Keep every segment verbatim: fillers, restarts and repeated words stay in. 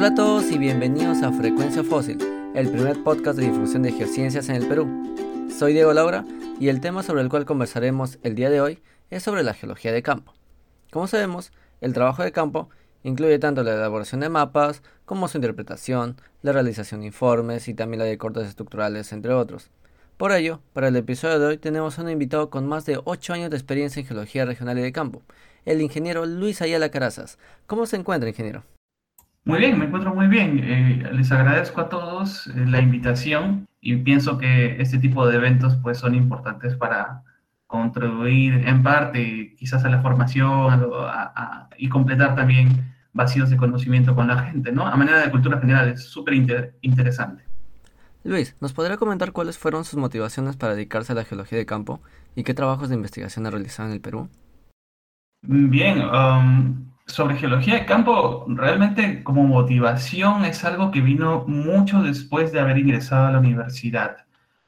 Hola a todos y bienvenidos a Frecuencia Fósil, el primer podcast de difusión de geociencias en el Perú. Soy Diego Laura y el tema sobre el cual conversaremos el día de hoy es sobre la geología de campo. Como sabemos, el trabajo de campo incluye tanto la elaboración de mapas como su interpretación, la realización de informes y también la de cortes estructurales, entre otros. Por ello, para el episodio de hoy tenemos a un invitado con más de ocho años de experiencia en geología regional y de campo, el ingeniero Luis Ayala Carazas. ¿Cómo se encuentra, ingeniero? Muy bien, me encuentro muy bien. Eh, les agradezco a todos eh, la invitación y pienso que este tipo de eventos pues son importantes para contribuir en parte quizás a la formación a- a- a- y completar también vacíos de conocimiento con la gente, ¿no? A manera de cultura general es súper inter- interesante. Luis, ¿nos podría comentar cuáles fueron sus motivaciones para dedicarse a la geología de campo y qué trabajos de investigación ha realizado en el Perú? Bien, um, sobre geología de campo, realmente como motivación es algo que vino mucho después de haber ingresado a la universidad.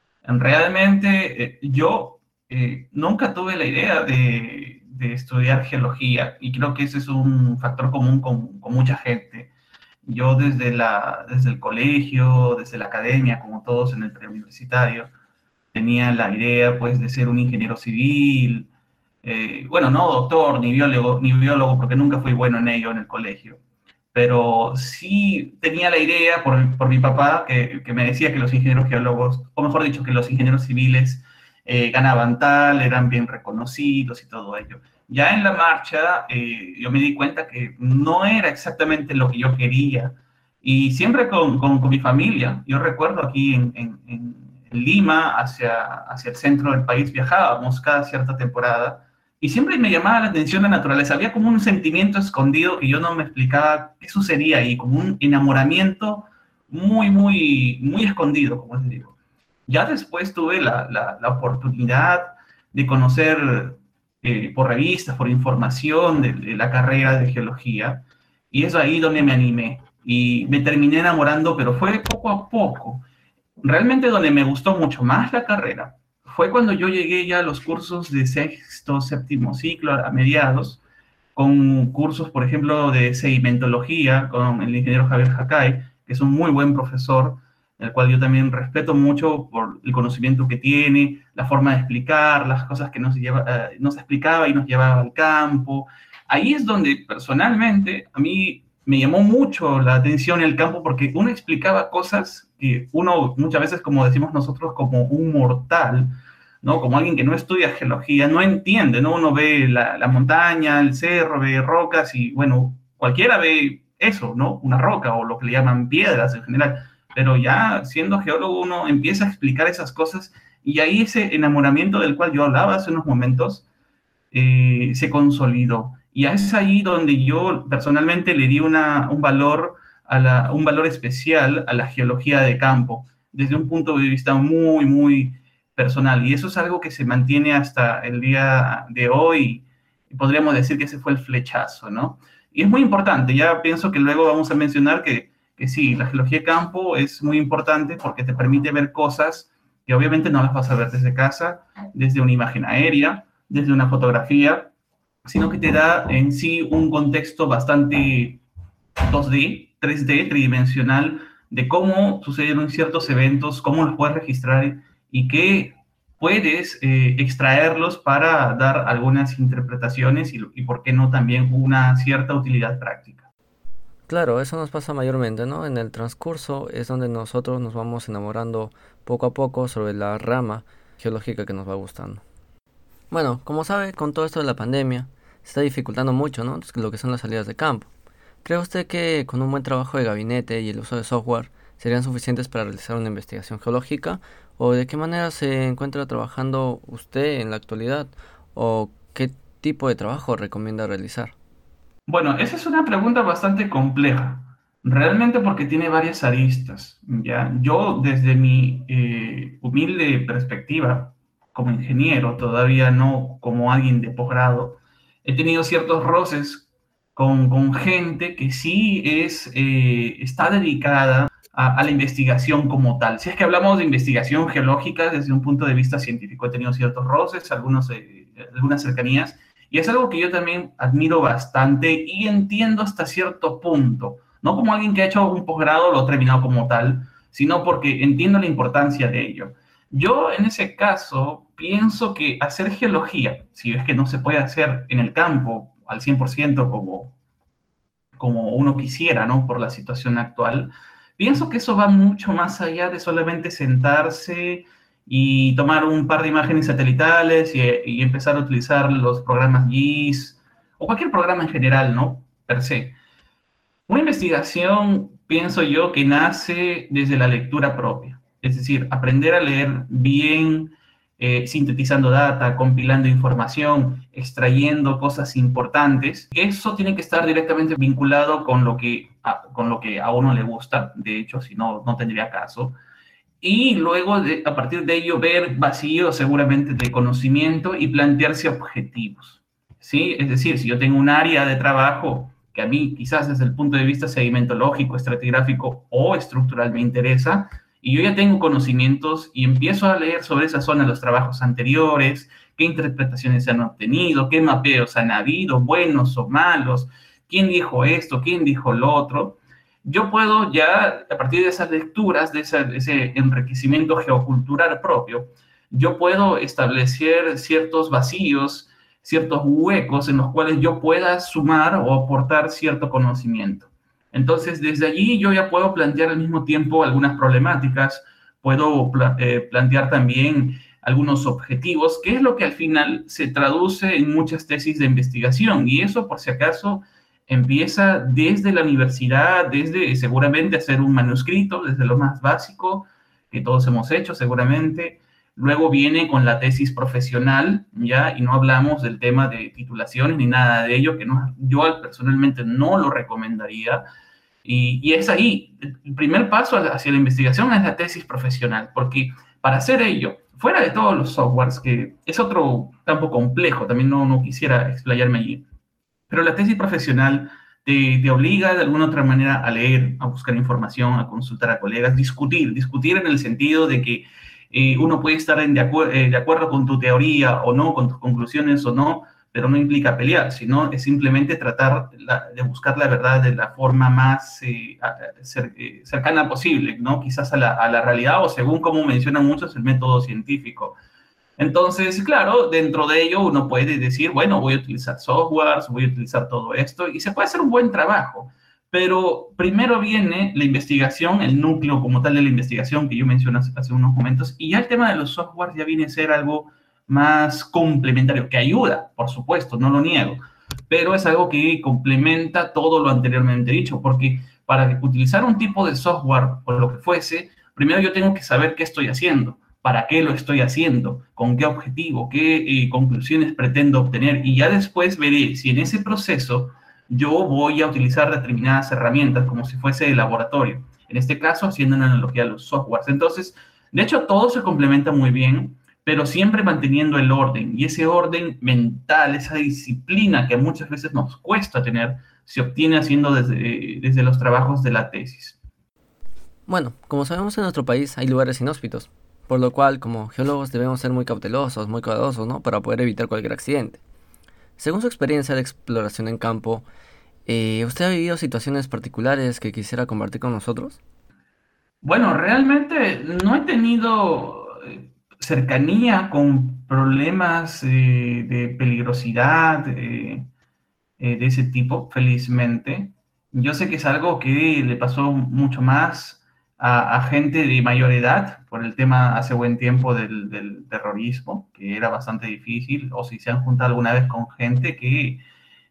Realmente eh, yo eh, nunca tuve la idea de, de estudiar geología y creo que ese es un factor común con, con mucha gente. Yo desde la, desde el colegio, desde la academia, como todos en el preuniversitario, tenía la idea pues de ser un ingeniero civil, eh, bueno, no doctor ni biólogo, ni biólogo porque nunca fui bueno en ello en el colegio, pero sí tenía la idea por, por mi papá que, que, me decía que los ingenieros geólogos, o mejor dicho, que los ingenieros civiles eh, ganaban tal, eran bien reconocidos y todo ello. Ya en la marcha eh, yo me di cuenta que no era exactamente lo que yo quería y siempre con, con, con mi familia, yo recuerdo aquí en, en, en Lima, hacia, hacia el centro del país, viajábamos cada cierta temporada y siempre me llamaba la atención la naturaleza. Había como un sentimiento escondido que yo no me explicaba qué sucedía ahí, como un enamoramiento muy, muy, muy escondido, como les digo. Ya después tuve la, la, la oportunidad de conocer eh, por revistas, por información de, de la carrera de geología, y es ahí donde me animé. Y me terminé enamorando, pero fue poco a poco. Realmente donde me gustó mucho más la carrera fue cuando yo llegué ya a los cursos de sexto, séptimo ciclo, a mediados, con cursos, por ejemplo, de sedimentología, con el ingeniero Javier Jacay, que es un muy buen profesor, el cual yo también respeto mucho por el conocimiento que tiene, la forma de explicar, las cosas que nos, lleva, eh, nos explicaba y nos llevaba al campo. Ahí es donde personalmente a mí me llamó mucho la atención el campo porque uno explicaba cosas que uno muchas veces, como decimos nosotros, como un mortal, ¿no? Como alguien que no estudia geología, no entiende, ¿no? Uno ve la, la montaña, el cerro, ve rocas y, bueno, cualquiera ve eso, ¿no? Una roca o lo que le llaman piedras en general. Pero ya siendo geólogo uno empieza a explicar esas cosas y ahí ese enamoramiento del cual yo hablaba hace unos momentos eh, se consolidó. Y es ahí donde yo personalmente le di una, un, valor a la, un valor especial a la geología de campo, desde un punto de vista muy, muy personal. Y eso es algo que se mantiene hasta el día de hoy. Y podríamos decir que ese fue el flechazo, ¿no? Y es muy importante. Ya pienso que luego vamos a mencionar que, que sí, la geología de campo es muy importante porque te permite ver cosas que obviamente no las vas a ver desde casa, desde una imagen aérea, desde una fotografía, sino que te da en sí un contexto bastante dos D, tres D, tridimensional, de cómo sucedieron ciertos eventos, cómo los puedes registrar y qué puedes eh, extraerlos para dar algunas interpretaciones y, y, por qué no, también una cierta utilidad práctica. Claro, eso nos pasa mayormente, ¿no? En el transcurso es donde nosotros nos vamos enamorando poco a poco sobre la rama geológica que nos va gustando. Bueno, como sabe, con todo esto de la pandemia, se está dificultando mucho, ¿no? Lo que son las salidas de campo. ¿Cree usted que con un buen trabajo de gabinete y el uso de software serían suficientes para realizar una investigación geológica? ¿O de qué manera se encuentra trabajando usted en la actualidad? ¿O qué tipo de trabajo recomienda realizar? Bueno, esa es una pregunta bastante compleja, realmente porque tiene varias aristas, ¿ya? Yo, desde mi eh, humilde perspectiva, como ingeniero, todavía no como alguien de posgrado, he tenido ciertos roces con, con gente que sí es, eh, está dedicada a, a la investigación como tal. Si es que hablamos de investigación geológica desde un punto de vista científico, he tenido ciertos roces, algunos, eh, algunas cercanías, y es algo que yo también admiro bastante y entiendo hasta cierto punto, no como alguien que ha hecho un posgrado, lo ha terminado como tal, sino porque entiendo la importancia de ello. Yo en ese caso pienso que hacer geología, si es que no se puede hacer en el campo al cien por ciento como, como uno quisiera, ¿no? Por la situación actual, pienso que eso va mucho más allá de solamente sentarse y tomar un par de imágenes satelitales y, y empezar a utilizar los programas G I S o cualquier programa en general, ¿no? Per se. Una investigación, pienso yo, que nace desde la lectura propia, es decir, aprender a leer bien, eh, sintetizando data, compilando información, extrayendo cosas importantes. Eso tiene que estar directamente vinculado con lo que a, con lo que a uno le gusta, de hecho, si no, no tendría caso. Y luego, de, a partir de ello, ver vacíos seguramente de conocimiento y plantearse objetivos, ¿sí? Es decir, si yo tengo un área de trabajo que a mí quizás desde el punto de vista sedimentológico, estratigráfico o estructural me interesa, y yo ya tengo conocimientos y empiezo a leer sobre esa zona los trabajos anteriores, qué interpretaciones se han obtenido, qué mapeos han habido, buenos o malos, quién dijo esto, quién dijo lo otro, yo puedo ya, a partir de esas lecturas, de ese, ese enriquecimiento geocultural propio, yo puedo establecer ciertos vacíos, ciertos huecos en los cuales yo pueda sumar o aportar cierto conocimiento. Entonces, desde allí yo ya puedo plantear al mismo tiempo algunas problemáticas, puedo eh, plantear también algunos objetivos, que es lo que al final se traduce en muchas tesis de investigación. Y eso, por si acaso, empieza desde la universidad, desde seguramente hacer un manuscrito, desde lo más básico, que todos hemos hecho seguramente. Luego viene con la tesis profesional, ¿ya? Y no hablamos del tema de titulaciones ni nada de ello, que no, yo personalmente no lo recomendaría. Y, y es ahí, el primer paso hacia la investigación es la tesis profesional, porque para hacer ello, fuera de todos los softwares, que es otro campo complejo, también no, no quisiera explayarme allí, pero la tesis profesional te, te obliga de alguna otra manera a leer, a buscar información, a consultar a colegas, discutir, discutir en el sentido de que eh, uno puede estar en de, acuer eh, de acuerdo con tu teoría o no, con tus conclusiones o no, pero no implica pelear, sino es simplemente tratar la, de buscar la verdad de la forma más eh, cer eh, cercana posible, ¿no? Quizás a la, a la realidad o según como mencionan muchos el método científico. Entonces, claro, dentro de ello uno puede decir, bueno, voy a utilizar softwares, voy a utilizar todo esto, y se puede hacer un buen trabajo, pero primero viene la investigación, el núcleo como tal de la investigación que yo mencioné hace unos momentos, y ya el tema de los softwares ya viene a ser algo más complementario, que ayuda, por supuesto, no lo niego, pero es algo que complementa todo lo anteriormente dicho, porque para utilizar un tipo de software o lo que fuese, primero yo tengo que saber qué estoy haciendo. ¿Para qué lo estoy haciendo? ¿Con qué objetivo? ¿Qué eh, conclusiones pretendo obtener? Y ya después veré si en ese proceso yo voy a utilizar determinadas herramientas como si fuese el laboratorio. En este caso, haciendo una analogía a los softwares. Entonces, de hecho, todo se complementa muy bien, pero siempre manteniendo el orden. Y ese orden mental, esa disciplina que muchas veces nos cuesta tener, se obtiene haciendo desde, desde los trabajos de la tesis. Bueno, como sabemos, en nuestro país hay lugares inhóspitos, por lo cual, como geólogos, debemos ser muy cautelosos, muy cuidadosos, ¿no? Para poder evitar cualquier accidente. Según su experiencia de exploración en campo, eh, ¿usted ha vivido situaciones particulares que quisiera compartir con nosotros? Bueno, realmente no he tenido eh, cercanía con problemas eh, de peligrosidad eh, eh, de ese tipo, felizmente. Yo sé que es algo que le pasó mucho más a, a gente de mayor edad por el tema hace buen tiempo del, del terrorismo, que era bastante difícil, o si se han juntado alguna vez con gente que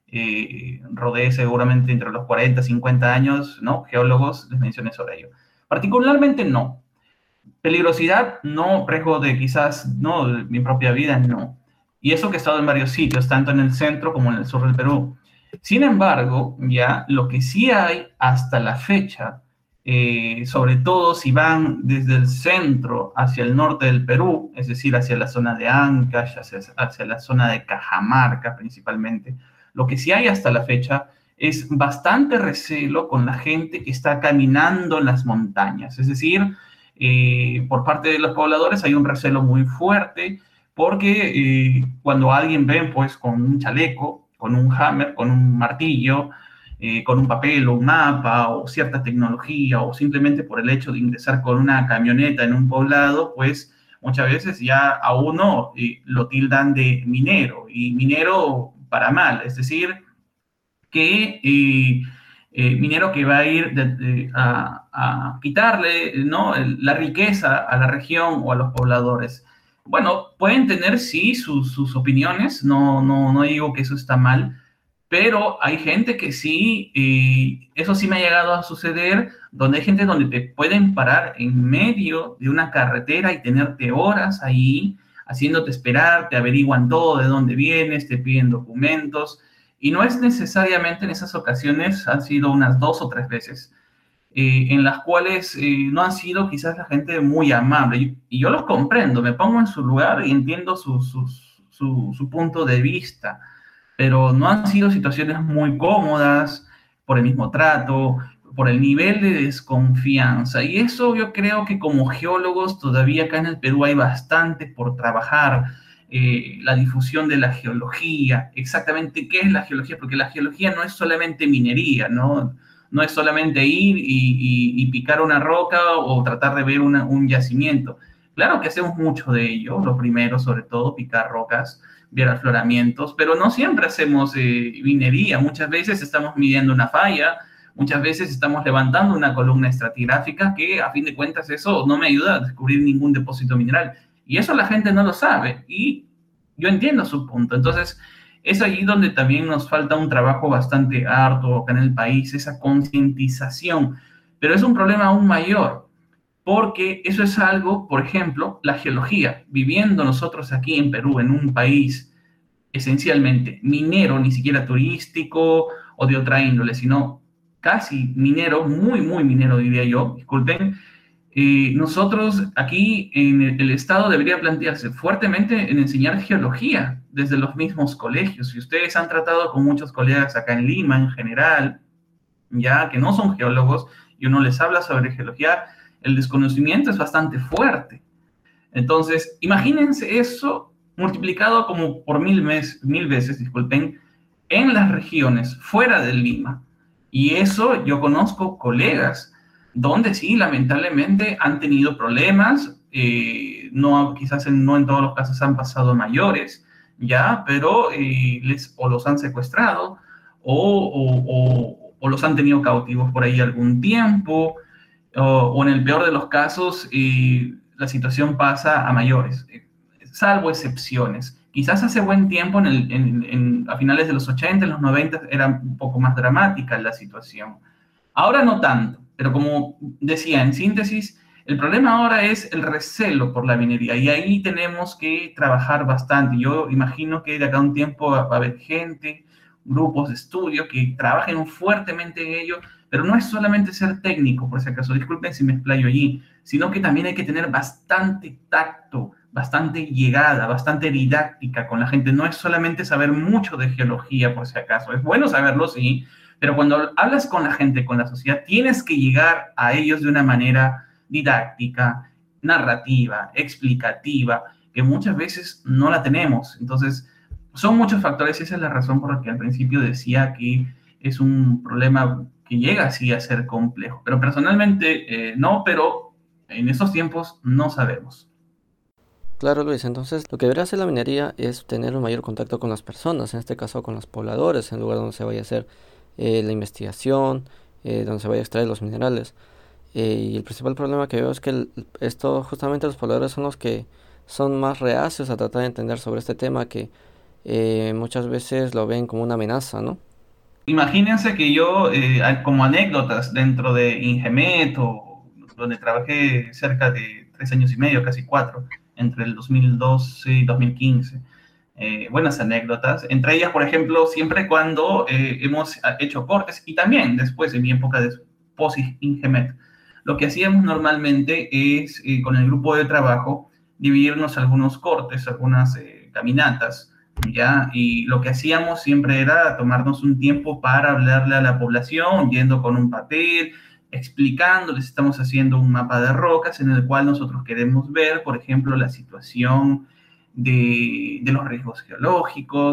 eh, rodee seguramente entre los cuarenta, cincuenta años, ¿no? Geólogos, les mencioné sobre ello. Particularmente no. Peligrosidad, no. Riesgo de quizás, no, de mi propia vida, no. Y eso que he estado en varios sitios, tanto en el centro como en el sur del Perú. Sin embargo, ya lo que sí hay hasta la fecha, eh, sobre todo si van desde el centro hacia el norte del Perú, es decir, hacia la zona de Ancash, hacia, hacia la zona de Cajamarca principalmente, lo que sí hay hasta la fecha es bastante recelo con la gente que está caminando en las montañas. Es decir, eh, por parte de los pobladores hay un recelo muy fuerte porque eh, cuando alguien ve pues con un chaleco, con un hammer, con un martillo, eh, con un papel o un mapa o cierta tecnología, o simplemente por el hecho de ingresar con una camioneta en un poblado, pues muchas veces ya a uno eh, lo tildan de minero, y minero para mal, es decir, que eh, eh, minero que va a ir de, de, a, a, quitarle, ¿no?, la riqueza a la región o a los pobladores. Bueno, pueden tener, sí, sus, sus opiniones, no, no, no digo que eso está mal, pero hay gente que sí, eh, eso sí me ha llegado a suceder, donde hay gente donde te pueden parar en medio de una carretera y tenerte horas ahí, haciéndote esperar, te averiguan todo, de dónde vienes, te piden documentos, y no es necesariamente en esas ocasiones, han sido unas dos o tres veces, eh, en las cuales eh, no han sido quizás la gente muy amable, y, y yo los comprendo, me pongo en su lugar y entiendo su, su, su, su punto de vista, pero no han sido situaciones muy cómodas por el mismo trato, por el nivel de desconfianza. Y eso yo creo que como geólogos todavía acá en el Perú hay bastante por trabajar. Eh, la difusión de la geología, exactamente qué es la geología, porque la geología no es solamente minería, ¿no? No es solamente ir y, y, y picar una roca o tratar de ver una, un yacimiento. Claro que hacemos mucho de ello, lo primero sobre todo, picar rocas, ver afloramientos, pero no siempre hacemos eh, minería, muchas veces estamos midiendo una falla, muchas veces estamos levantando una columna estratigráfica que a fin de cuentas eso no me ayuda a descubrir ningún depósito mineral, y eso la gente no lo sabe, y yo entiendo su punto. Entonces es allí donde también nos falta un trabajo bastante arduo acá en el país, esa concientización, pero es un problema aún mayor, porque eso es algo, por ejemplo, la geología, viviendo nosotros aquí en Perú, en un país esencialmente minero, ni siquiera turístico o de otra índole, sino casi minero, muy, muy minero diría yo, disculpen, eh, nosotros aquí en el, el Estado debería plantearse fuertemente en enseñar geología desde los mismos colegios. Si ustedes han tratado con muchos colegas acá en Lima en general, ya que no son geólogos, y uno les habla sobre geología, el desconocimiento es bastante fuerte. Entonces, imagínense eso multiplicado como por mil, mes, mil veces, disculpen, en las regiones fuera de Lima. Y eso yo conozco colegas donde sí, lamentablemente han tenido problemas, eh, no, quizás en, no en todos los casos han pasado a mayores, ya, pero eh, les, o los han secuestrado o, o, o, o los han tenido cautivos por ahí algún tiempo, o, o en el peor de los casos, eh, la situación pasa a mayores, eh, salvo excepciones. Quizás hace buen tiempo, en el, en, en, a finales de los ochenta, en los noventa, era un poco más dramática la situación. Ahora no tanto, pero como decía, en síntesis, el problema ahora es el recelo por la minería, y ahí tenemos que trabajar bastante. Yo imagino que de acá a un tiempo va a haber gente, grupos de estudio que trabajen fuertemente en ello, pero no es solamente ser técnico, por si acaso, disculpen si me explayo allí, sino que también hay que tener bastante tacto, bastante llegada, bastante didáctica con la gente. No es solamente saber mucho de geología, por si acaso. Es bueno saberlo, sí, pero cuando hablas con la gente, con la sociedad, tienes que llegar a ellos de una manera didáctica, narrativa, explicativa, que muchas veces no la tenemos. Entonces, son muchos factores, y esa es la razón por la que al principio decía que es un problema que llega así a ser complejo. Pero personalmente eh, no, pero en esos tiempos no sabemos. Claro, Luis, entonces lo que debería hacer la minería es tener un mayor contacto con las personas, en este caso con los pobladores, en el lugar donde se vaya a hacer eh, la investigación, eh, donde se vaya a extraer los minerales. Eh, y el principal problema que veo es que el, esto, justamente los pobladores son los que son más reacios a tratar de entender sobre este tema, que eh, muchas veces lo ven como una amenaza, ¿no? Imagínense que yo, eh, como anécdotas dentro de Ingemet, o donde trabajé cerca de tres años y medio, casi cuatro, entre el dos mil doce y dos mil quince, eh, buenas anécdotas. Entre ellas, por ejemplo, siempre cuando eh, hemos hecho cortes, y también después, en mi época de post-Ingemet, lo que hacíamos normalmente es, eh, con el grupo de trabajo, dividirnos algunos cortes, algunas eh, caminatas, ¿ya? Y lo que hacíamos siempre era tomarnos un tiempo para hablarle a la población, yendo con un papel, explicándoles, estamos haciendo un mapa de rocas en el cual nosotros queremos ver, por ejemplo, la situación de, de los riesgos geológicos,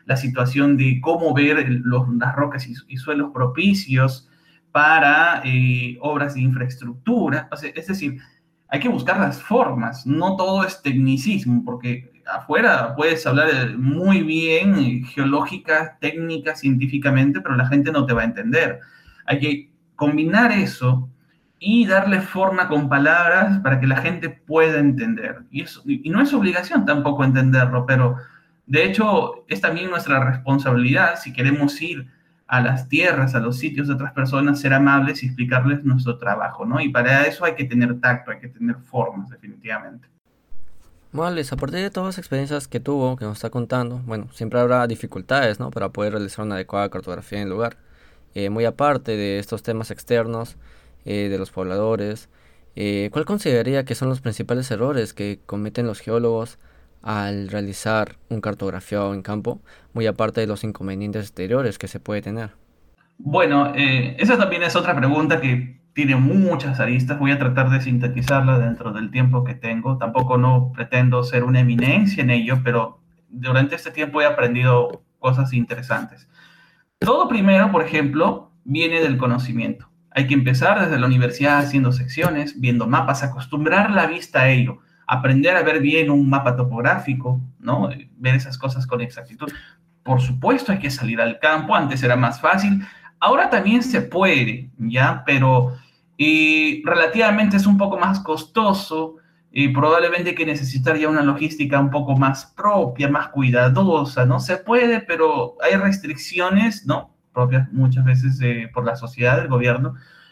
la situación de cómo ver el, los, las rocas y, y suelos propicios para eh, obras de infraestructura. O sea, es decir, hay que buscar las formas, no todo es tecnicismo, porque afuera puedes hablar muy bien eh, geológica, técnica, científicamente, pero la gente no te va a entender. Hay que combinar eso y darle forma con palabras para que la gente pueda entender. Y, eso, y no es obligación tampoco entenderlo, pero de hecho es también nuestra responsabilidad, si queremos ir a las tierras, a los sitios de otras personas, ser amables y explicarles nuestro trabajo, ¿no? Y para eso hay que tener tacto, hay que tener formas, definitivamente. Bueno, Luis, a partir de todas las experiencias que tuvo, que nos está contando, bueno, siempre habrá dificultades, ¿no? Para poder realizar una adecuada cartografía en el lugar. Eh, muy aparte de estos temas externos, eh, de los pobladores, eh, ¿cuál consideraría que son los principales errores que cometen los geólogos al realizar un cartografiado en campo, muy aparte de los inconvenientes exteriores que se puede tener? Bueno, eh, esa también es otra pregunta que tiene muchas aristas. Voy a tratar de sintetizarla dentro del tiempo que tengo. Tampoco no pretendo ser una eminencia en ello, pero durante este tiempo he aprendido cosas interesantes. Todo primero, por ejemplo, viene del conocimiento. Hay que empezar desde la universidad haciendo secciones, viendo mapas, acostumbrar la vista a ello, aprender a ver bien un mapa topográfico, ¿no? Ver esas cosas con exactitud. Por supuesto, hay que salir al campo. Antes era más fácil. Ahora también se puede, ¿ya? Pero eh, relativamente es un poco más costoso. Y probablemente hay que necesitar ya una logística un poco más propia, más cuidadosa, ¿no? Se puede, pero hay restricciones, ¿no? Propias muchas veces eh, por la sociedad, el gobierno,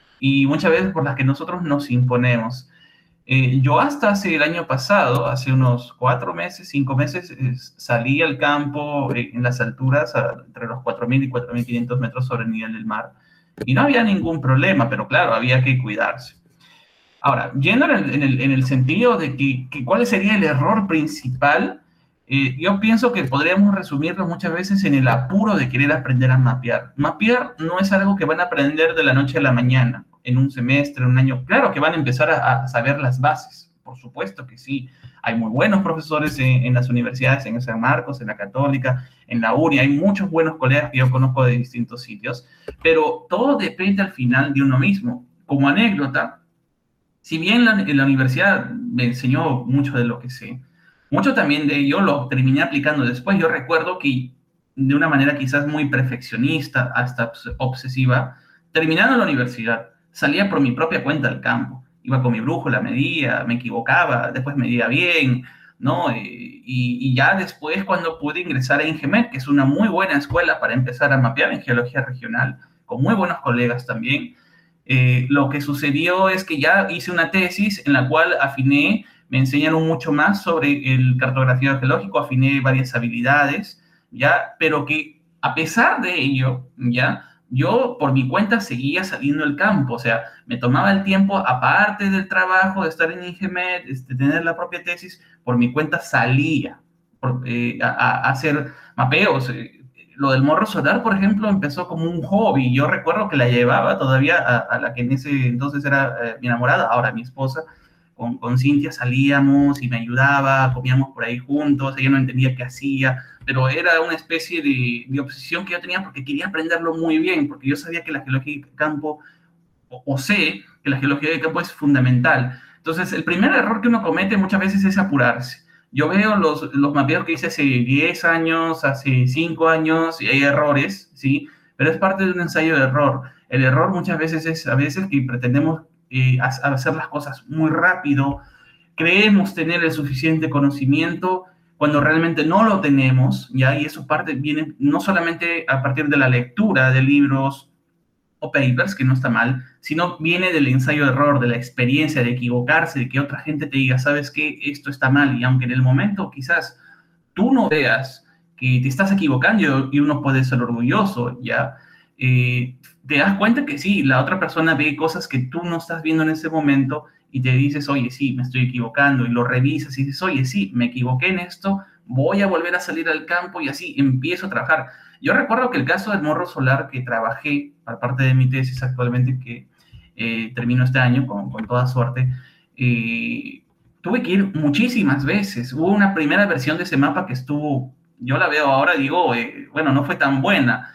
y muchas veces por las que nosotros nos imponemos. Eh, yo hasta hace el año pasado, hace unos cuatro meses, cinco meses, eh, salí al campo eh, en las alturas, a, entre los cuatro mil y cuatro mil quinientos metros sobre el nivel del mar, y no había ningún problema, pero claro, había que cuidarse. Ahora, yendo en el, en el, en el sentido de que, que cuál sería el error principal, eh, yo pienso que podríamos resumirlo muchas veces en el apuro de querer aprender a mapear. Mapear no es algo que van a aprender de la noche a la mañana, en un semestre, en un año. Claro que van a empezar a, a saber las bases, por supuesto que sí. Hay muy buenos profesores en, en las universidades, en San Marcos, en la Católica, en la U N I, hay muchos buenos colegas que yo conozco de distintos sitios, pero todo depende al final de uno mismo. Como anécdota, si bien la, la universidad me enseñó mucho de lo que sé, mucho también de ello lo terminé aplicando después. Yo recuerdo que de una manera quizás muy perfeccionista, hasta obsesiva, terminando la universidad, salía por mi propia cuenta al campo. Iba con mi brújula, medía, me equivocaba, después medía bien, ¿no? Y, y ya después cuando pude ingresar a Ingemet, que es una muy buena escuela para empezar a mapear en geología regional, con muy buenos colegas también, eh, lo que sucedió es que ya hice una tesis en la cual afiné, me enseñaron mucho más sobre el cartografía geológico, afiné varias habilidades, ¿ya? Pero que a pesar de ello, ¿ya? Yo por mi cuenta seguía saliendo al campo, o sea, me tomaba el tiempo, aparte del trabajo, de estar en Ingemet, de tener la propia tesis, por mi cuenta salía por, eh, a, a, hacer mapeos. Eh, lo del morro solar, por ejemplo, empezó como un hobby. Yo recuerdo que la llevaba todavía a, a la que en ese entonces era eh, mi enamorada, ahora mi esposa. Con, con Cintia salíamos y me ayudaba, comíamos por ahí juntos, ella no entendía qué hacía, pero era una especie de, de obsesión que yo tenía porque quería aprenderlo muy bien, porque yo sabía que la geología de campo, o, o sé que la geología de campo es fundamental. Entonces, el primer error que uno comete muchas veces es apurarse. Yo veo los, los mapeos que hice hace diez años, hace cinco años, y hay errores, ¿sí? Pero es parte de un ensayo de error. El error muchas veces es a veces que pretendemos eh, hacer las cosas muy rápido, creemos tener el suficiente conocimiento cuando realmente no lo tenemos, ¿ya? Y eso parte, viene no solamente a partir de la lectura de libros o papers, que no está mal, sino viene del ensayo-error, de la experiencia, de equivocarse, de que otra gente te diga, ¿sabes qué? Esto está mal, y aunque en el momento quizás tú no veas que te estás equivocando y uno puede ser orgulloso, ¿ya? Eh, te das cuenta que sí, la otra persona ve cosas que tú no estás viendo en ese momento y te dices, oye, sí, me estoy equivocando, y lo revisas y dices, oye, sí, me equivoqué en esto, voy a volver a salir al campo y así empiezo a trabajar. Yo recuerdo que el caso del morro solar que trabajé, para parte de mi tesis actualmente, que eh, termino este año con, con toda suerte, eh, tuve que ir muchísimas veces. Hubo una primera versión de ese mapa que estuvo yo la veo ahora y digo, eh, bueno, no fue tan buena.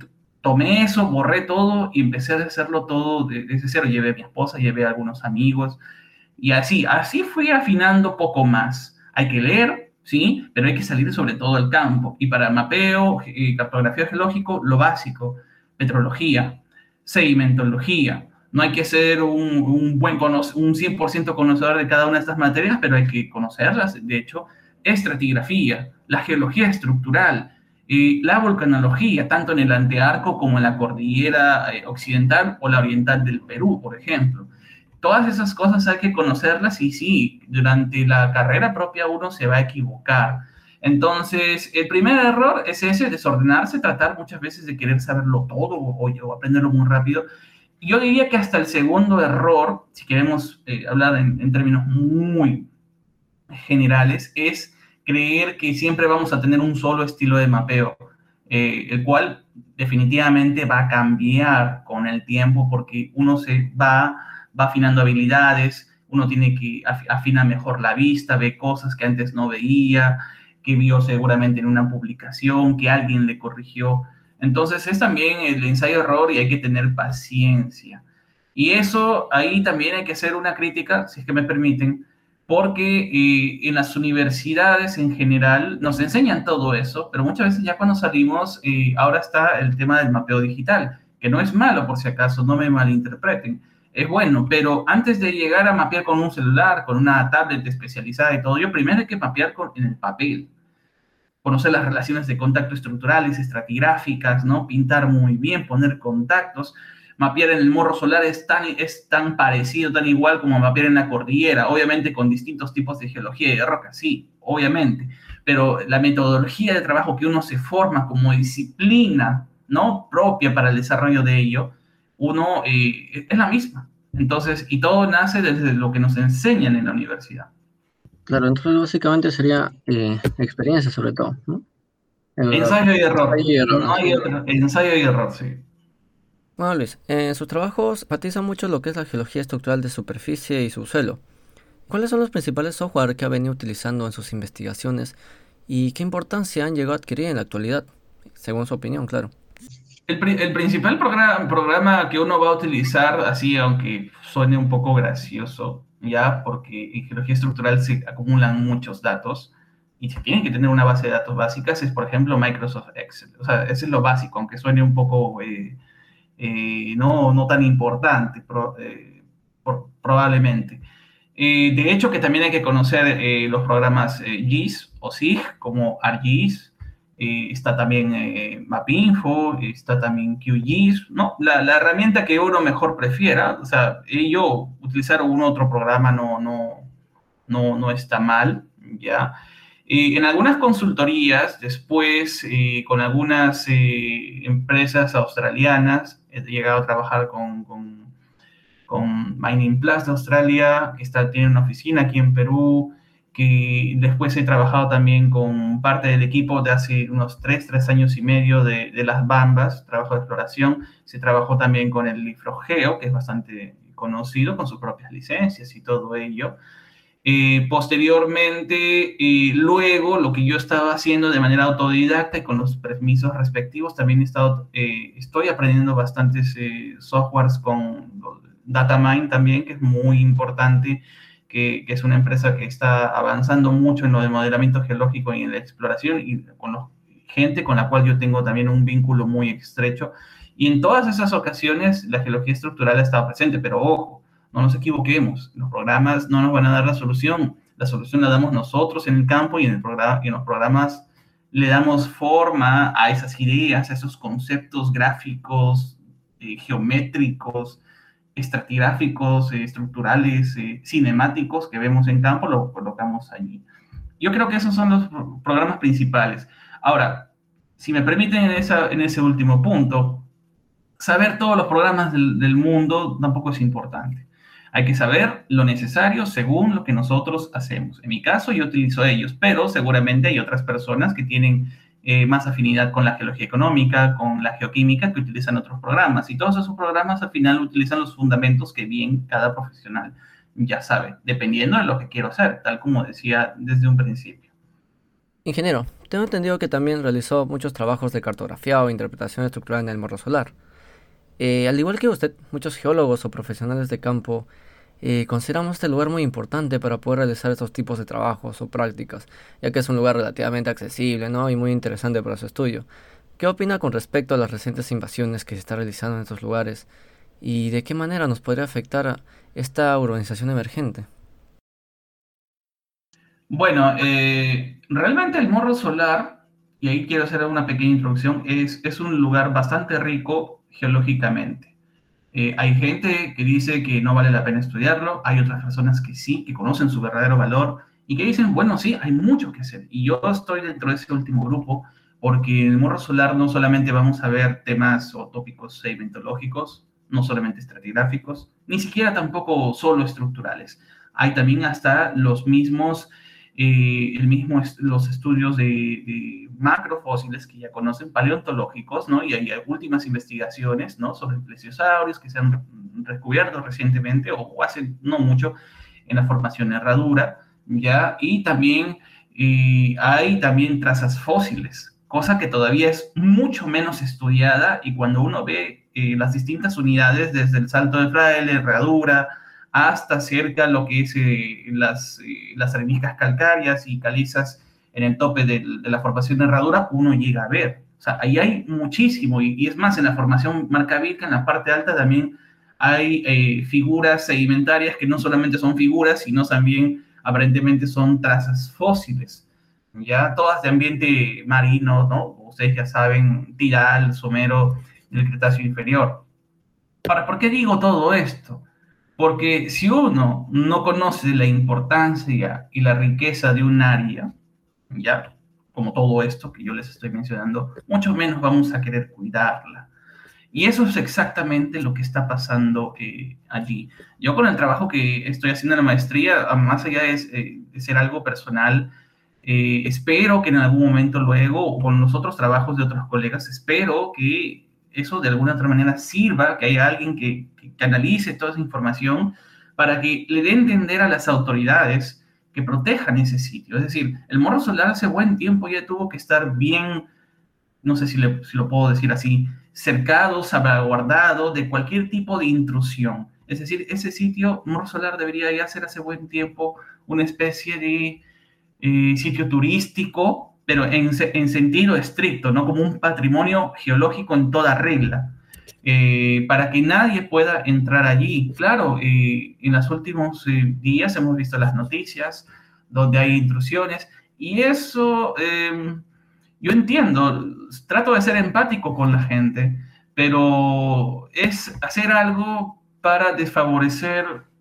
Tomé eso, borré todo y empecé a hacerlo todo desde cero. Llevé a mi esposa, llevé a algunos amigos y así, así fui afinando poco más. Hay que leer, sí, pero hay que salir sobre todo al campo. Y para mapeo, eh, cartografía geológico, lo básico, metrología, sedimentología. No hay que ser un, un buen un cien por ciento conocedor de cada una de estas materias, pero hay que conocerlas. De hecho, estratigrafía, la geología estructural, eh, la volcanología, tanto en el antearco como en la cordillera eh, occidental o la oriental del Perú, por ejemplo. Todas esas cosas hay que conocerlas y sí, durante la carrera propia uno se va a equivocar. Entonces, el primer error es ese, desordenarse, tratar muchas veces de querer saberlo todo o, o aprenderlo muy rápido. Yo diría que hasta el segundo error, si queremos eh, hablar en, en términos muy generales, es creer que siempre vamos a tener un solo estilo de mapeo, eh, el cual definitivamente va a cambiar con el tiempo porque uno se va, va afinando habilidades, uno tiene que afinar mejor la vista, ve cosas que antes no veía, que vio seguramente en una publicación, que alguien le corrigió. Entonces es también el ensayo-error y hay que tener paciencia. Y eso, ahí también hay que hacer una crítica, si es que me permiten, porque eh, en las universidades en general nos enseñan todo eso, pero muchas veces ya cuando salimos, eh, ahora está el tema del mapeo digital, que no es malo por si acaso, no me malinterpreten, es bueno, pero antes de llegar a mapear con un celular, con una tablet especializada y todo, yo primero hay que mapear con, en el papel, conocer las relaciones de contacto estructurales, estratigráficas, ¿no? Pintar muy bien, poner contactos. Mapear en el morro solar es tan, es tan parecido, tan igual como mapear en la cordillera, obviamente con distintos tipos de geología y de roca, sí, obviamente, pero la metodología de trabajo que uno se forma como disciplina, ¿no? Propia para el desarrollo de ello, uno eh, es la misma. Entonces, y todo nace desde lo que nos enseñan en la universidad. Claro, entonces básicamente sería eh, experiencia sobre todo, ¿no? Ensayo y error. Ensayo y error, No hay ensayo y otro. Ensayo y error, sí. Bueno, Luis, en sus trabajos enfatiza mucho lo que es la geología estructural de superficie y subsuelo. ¿Cuáles son los principales software que ha venido utilizando en sus investigaciones y qué importancia han llegado a adquirir en la actualidad? Según su opinión, claro. El, el principal programa, programa que uno va a utilizar, así aunque suene un poco gracioso, ya, porque en geología estructural se acumulan muchos datos y se tienen que tener una base de datos básicas, es por ejemplo Microsoft Excel. O sea, ese es lo básico, aunque suene un poco eh, eh, no, no tan importante, pro, eh, por, probablemente. Eh, de hecho, que también hay que conocer eh, los programas eh, G I S o S I G, como ArcGIS, eh, está también eh, MapInfo, está también QGIS, ¿no? La, la, herramienta que uno mejor prefiera, o sea, yo utilizar un otro programa no, no, no, no está mal, ¿ya? Eh, en algunas consultorías, después, eh, con algunas eh, empresas australianas, he llegado a trabajar con, con con Mining Plus de Australia, que está, tiene una oficina aquí en Perú, que después he trabajado también con parte del equipo de hace unos tres, tres años y medio de, de las Bambas, trabajo de exploración. Se trabajó también con el IFROGEO, que es bastante conocido, con sus propias licencias y todo ello. Eh, posteriormente, eh, luego, lo que yo estaba haciendo de manera autodidacta y con los permisos respectivos, también he estado, eh, estoy aprendiendo bastantes eh, softwares con Datamine también, que es muy importante, que, que, es una empresa que está avanzando mucho en lo de modelamiento geológico y en la exploración, y con los, gente con la cual yo tengo también un vínculo muy estrecho. Y en todas esas ocasiones, la geología estructural ha estado presente, pero ojo, no nos equivoquemos, los programas no nos van a dar la solución, la solución la damos nosotros en el campo y en, el programa, y en los programas le damos forma a esas ideas, a esos conceptos gráficos, eh, geométricos, estratigráficos, eh, estructurales, eh, cinemáticos que vemos en campo, lo colocamos allí. Yo creo que esos son los programas principales. Ahora, si me permiten en, esa, en ese último punto, saber todos los programas del, del mundo tampoco es importante. Hay que saber lo necesario según lo que nosotros hacemos. En mi caso, yo utilizo ellos, pero seguramente hay otras personas que tienen eh, más afinidad con la geología económica, con la geoquímica, que utilizan otros programas. Y todos esos programas al final utilizan los fundamentos que bien cada profesional ya sabe, dependiendo de lo que quiero hacer, tal como decía desde un principio. Ingeniero, tengo entendido que también realizó muchos trabajos de cartografía o interpretación estructural en el Morro Solar. Eh, al igual que usted, muchos geólogos o profesionales de campo eh, consideramos este lugar muy importante para poder realizar estos tipos de trabajos o prácticas, ya que es un lugar relativamente accesible, ¿no? Y muy interesante para su estudio. ¿Qué opina con respecto a las recientes invasiones que se está realizando en estos lugares y de qué manera nos podría afectar a esta urbanización emergente? Bueno, eh, realmente el Morro Solar, y ahí quiero hacer una pequeña introducción, es, es un lugar bastante rico geológicamente. Eh, hay gente que dice que no vale la pena estudiarlo, hay otras personas que sí, que conocen su verdadero valor y que dicen, bueno, sí, hay mucho que hacer. Y yo estoy dentro de ese último grupo porque en el Morro Solar no solamente vamos a ver temas o tópicos sedimentológicos, no solamente estratigráficos, ni siquiera tampoco solo estructurales. Hay también hasta los mismos, eh, el mismo est los estudios de, de macrofósiles que ya conocen, paleontológicos, ¿no? Y hay últimas investigaciones, ¿no? Sobre plesiosaurios que se han descubierto recientemente o hace no mucho en la formación Herradura, ¿ya? Y también eh, hay también trazas fósiles, cosa que todavía es mucho menos estudiada y cuando uno ve eh, las distintas unidades, desde el Salto de Fraile, Herradura, hasta cerca lo que es eh, las, eh, las areniscas calcáreas y calizas en el tope de, de la formación de Herradura, uno llega a ver. O sea, ahí hay muchísimo, y, y es más, en la formación Marcavirca, en la parte alta también hay eh, figuras sedimentarias que no solamente son figuras, sino también aparentemente son trazas fósiles, ya todas de ambiente marino, ¿no? Ustedes ya saben, Tiral, Somero, del Cretáceo inferior. Ahora, ¿por qué digo todo esto? Porque si uno no conoce la importancia y la riqueza de un área, ya, como todo esto que yo les estoy mencionando, mucho menos vamos a querer cuidarla. Y eso es exactamente lo que está pasando eh, allí. Yo con el trabajo que estoy haciendo en la maestría, más allá de, eh, de ser algo personal, eh, espero que en algún momento luego, o con los otros trabajos de otros colegas, espero que eso de alguna otra manera sirva, que haya alguien que, que canalice toda esa información para que le dé a entender a las autoridades que protejan ese sitio. Es decir, el Morro Solar hace buen tiempo ya tuvo que estar bien, no sé si, le, si lo puedo decir así, cercado, salvaguardado de cualquier tipo de intrusión. Es decir, ese sitio, Morro Solar, debería ya ser hace buen tiempo una especie de eh, sitio turístico, pero en, en, sentido estricto, no como un patrimonio geológico en toda regla, eh, para que nadie pueda entrar allí. Claro, eh, en los últimos eh, días hemos visto las noticias donde hay intrusiones y eso, eh, yo entiendo, trato de ser empático con la gente, pero es hacer algo para desfavorecer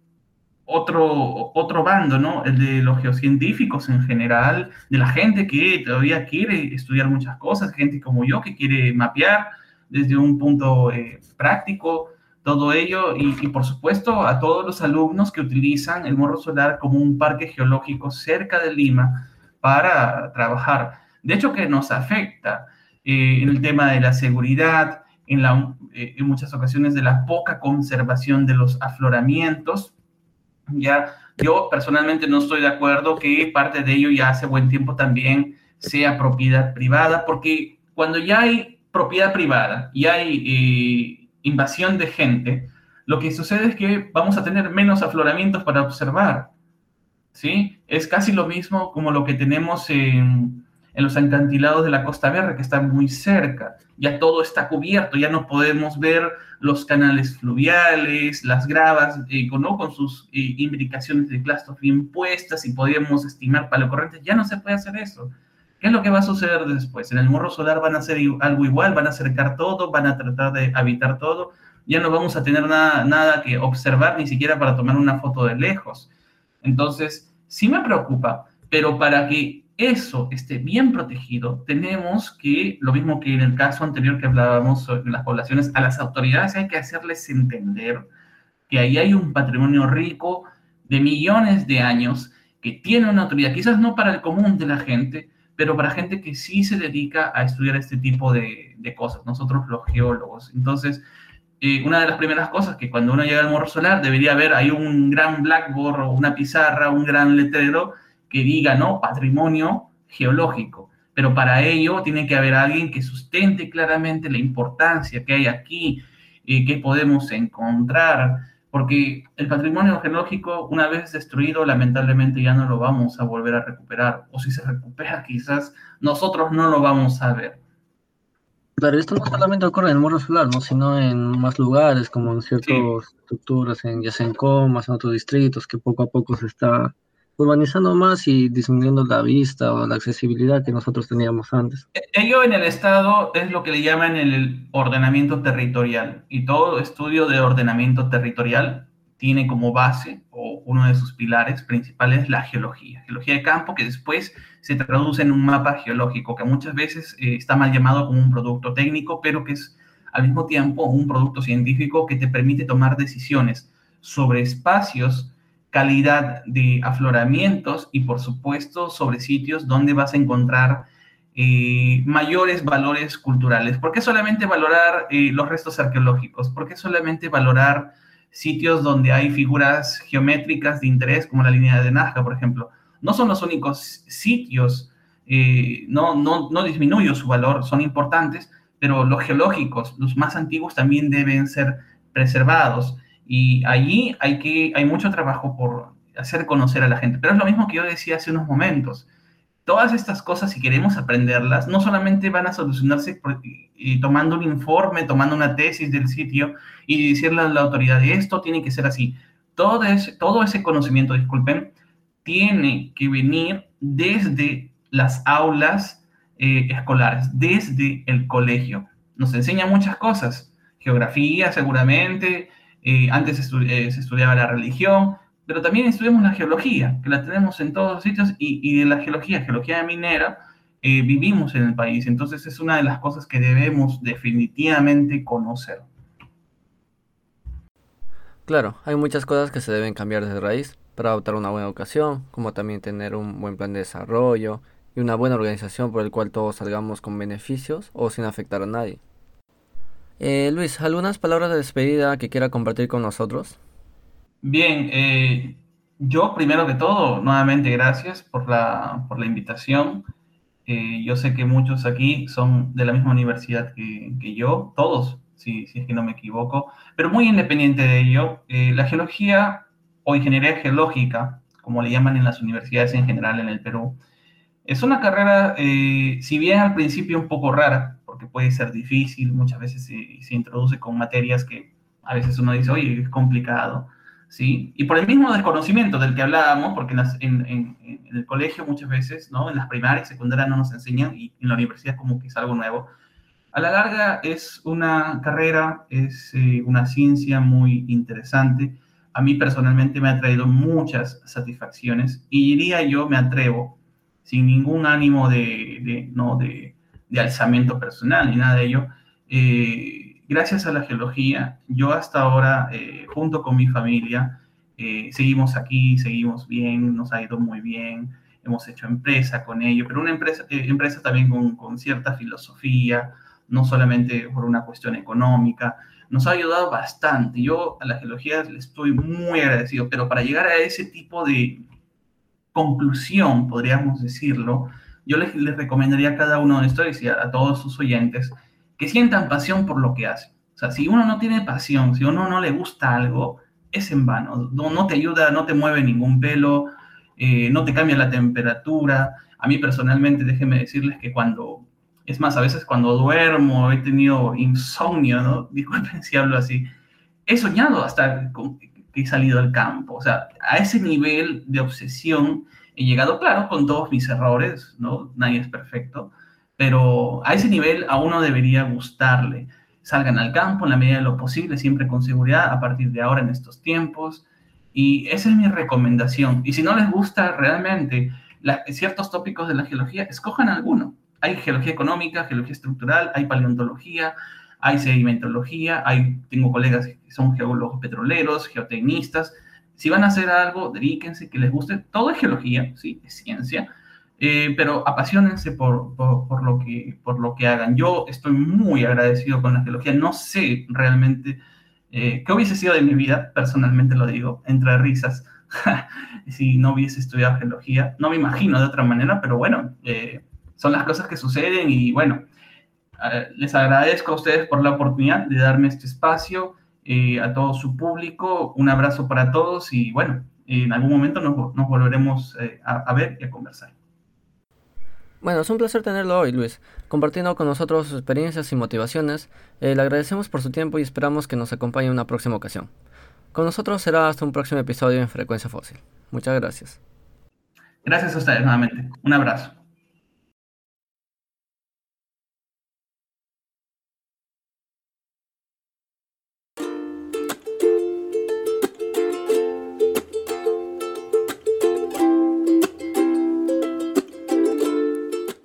otro, otro bando, ¿no? El de los geocientíficos en general, de la gente que todavía quiere estudiar muchas cosas, gente como yo que quiere mapear desde un punto eh, práctico todo ello y, y por supuesto a todos los alumnos que utilizan el Morro Solar como un parque geológico cerca de Lima para trabajar. De hecho que nos afecta eh, en el tema de la seguridad, en, la, eh, en muchas ocasiones de la poca conservación de los afloramientos. Ya, yo personalmente no estoy de acuerdo que parte de ello ya hace buen tiempo también sea propiedad privada, porque cuando ya hay propiedad privada y hay eh, invasión de gente, lo que sucede es que vamos a tener menos afloramientos para observar, ¿sí? Es casi lo mismo como lo que tenemos en, en los acantilados de la Costa Verde, que están muy cerca. Ya todo está cubierto, ya no podemos ver los canales fluviales, las gravas, eh, con, ¿no? con sus eh, imbricaciones de clasto bien puestas y podríamos estimar paleocorrientes. Ya no se puede hacer eso. ¿Qué es lo que va a suceder después? En el Morro Solar van a hacer algo igual, van a acercar todo, van a tratar de habitar todo. Ya no vamos a tener nada, nada que observar, ni siquiera para tomar una foto de lejos. Entonces, sí me preocupa, pero para que eso esté bien protegido, tenemos que, lo mismo que en el caso anterior que hablábamos sobre las poblaciones, a las autoridades hay que hacerles entender que ahí hay un patrimonio rico de millones de años que tiene una autoridad, quizás no para el común de la gente, pero para gente que sí se dedica a estudiar este tipo de, de cosas, nosotros los geólogos. Entonces, eh, una de las primeras cosas que cuando uno llega al Morro Solar debería haber ahí un gran blackboard o una pizarra, un gran letrero que diga, ¿no? Patrimonio geológico, pero para ello tiene que haber alguien que sustente claramente la importancia que hay aquí, y qué podemos encontrar, porque el patrimonio geológico, una vez destruido, lamentablemente ya no lo vamos a volver a recuperar, o si se recupera, quizás nosotros no lo vamos a ver. Claro, esto no solamente ocurre en el Morro Solar, ¿no? Sino en más lugares, como en ciertas Sí. estructuras, en, ya sea en Comas, en otros distritos, que poco a poco se está urbanizando más y disminuyendo la vista o la accesibilidad que nosotros teníamos antes. Ello en el Estado es lo que le llaman el ordenamiento territorial, y todo estudio de ordenamiento territorial tiene como base, o uno de sus pilares principales, la geología, geología de campo, que después se traduce en un mapa geológico, que muchas veces eh, está mal llamado como un producto técnico, pero que es al mismo tiempo un producto científico que te permite tomar decisiones sobre espacios, calidad de afloramientos y, por supuesto, sobre sitios donde vas a encontrar eh, mayores valores culturales. ¿Por qué solamente valorar eh, los restos arqueológicos? ¿Por qué solamente valorar sitios donde hay figuras geométricas de interés, como la línea de Nazca, por ejemplo? No son los únicos sitios, eh, no, no, no disminuyo su valor, son importantes, pero los geológicos, los más antiguos, también deben ser preservados. Y allí hay, que, hay mucho trabajo por hacer conocer a la gente. Pero es lo mismo que yo decía hace unos momentos. Todas estas cosas, si queremos aprenderlas, no solamente van a solucionarse por, y, tomando un informe, tomando una tesis del sitio y decirle a la autoridad, esto tiene que ser así. Todo ese, todo ese conocimiento, disculpen, tiene que venir desde las aulas eh, escolares, desde el colegio. Nos enseña muchas cosas, geografía seguramente, eh, antes estu eh, se estudiaba la religión, pero también estudiamos la geología, que la tenemos en todos los sitios, y, y de la geología, geología minera, eh, vivimos en el país. Entonces es una de las cosas que debemos definitivamente conocer. Claro, hay muchas cosas que se deben cambiar desde raíz para adoptar una buena educación, como también tener un buen plan de desarrollo y una buena organización por el cual todos salgamos con beneficios o sin afectar a nadie. Eh, Luis, ¿algunas palabras de despedida que quiera compartir con nosotros? Bien, eh, yo primero que todo, nuevamente gracias por la, por la invitación. Eh, yo sé que muchos aquí son de la misma universidad que, que yo, todos, si, si es que no me equivoco, pero muy independiente de ello, eh, la geología o ingeniería geológica, como le llaman en las universidades en general en el Perú, es una carrera, eh, si bien al principio un poco rara, porque puede ser difícil, muchas veces se, se introduce con materias que a veces uno dice, oye, es complicado, ¿sí? Y por el mismo desconocimiento del que hablábamos, porque en, las, en, en, en el colegio muchas veces, ¿no? En las primarias, secundarias no nos enseñan, y en la universidad como que es algo nuevo. A la larga es una carrera, es eh, una ciencia muy interesante. A mí personalmente me ha traído muchas satisfacciones, y diría yo, me atrevo, sin ningún ánimo de, de, no, de, de alzamiento personal ni nada de ello, eh, gracias a la geología, yo hasta ahora, eh, junto con mi familia, eh, seguimos aquí, seguimos bien, nos ha ido muy bien, hemos hecho empresa con ello, pero una empresa, eh, empresa también con, con cierta filosofía, no solamente por una cuestión económica. Nos ha ayudado bastante. Yo a la geología le estoy muy agradecido, pero para llegar a ese tipo de conclusión, podríamos decirlo, yo les, les recomendaría a cada uno de ustedes y a, a todos sus oyentes que sientan pasión por lo que hacen. O sea, si uno no tiene pasión, si uno no le gusta algo, es en vano. No, no te ayuda, no te mueve ningún pelo, eh, no te cambia la temperatura. A mí personalmente, déjenme decirles que cuando, es más, a veces cuando duermo, he tenido insomnio, ¿no? Disculpen si hablo así, he soñado hasta con, que he salido al campo. O sea, a ese nivel de obsesión he llegado, claro, con todos mis errores, ¿no? Nadie es perfecto, pero a ese nivel a uno debería gustarle. Salgan al campo en la medida de lo posible, siempre con seguridad, a partir de ahora en estos tiempos. Y esa es mi recomendación. Y si no les gusta realmente la, ciertos tópicos de la geología, escojan alguno. Hay geología económica, geología estructural, hay paleontología, hay sedimentología, hay, tengo colegas que son geólogos petroleros, geotecnistas. Si van a hacer algo, dedíquense, que les guste. Todo es geología, sí, es ciencia, eh, pero apasionense por, por, por, lo que, por lo que hagan. Yo estoy muy agradecido con la geología. No sé realmente eh, qué hubiese sido de mi vida, personalmente lo digo, entre risas, si no hubiese estudiado geología. No me imagino de otra manera, pero bueno, eh, son las cosas que suceden y bueno, eh, les agradezco a ustedes por la oportunidad de darme este espacio, eh, a todo su público, un abrazo para todos y bueno, en algún momento nos, nos volveremos eh, a, a ver y a conversar. Bueno, es un placer tenerlo hoy, Luis, compartiendo con nosotros sus experiencias y motivaciones. Eh, le agradecemos por su tiempo y esperamos que nos acompañe en una próxima ocasión. Con nosotros será hasta un próximo episodio en Frecuencia Fósil. Muchas gracias. Gracias a ustedes nuevamente. Un abrazo.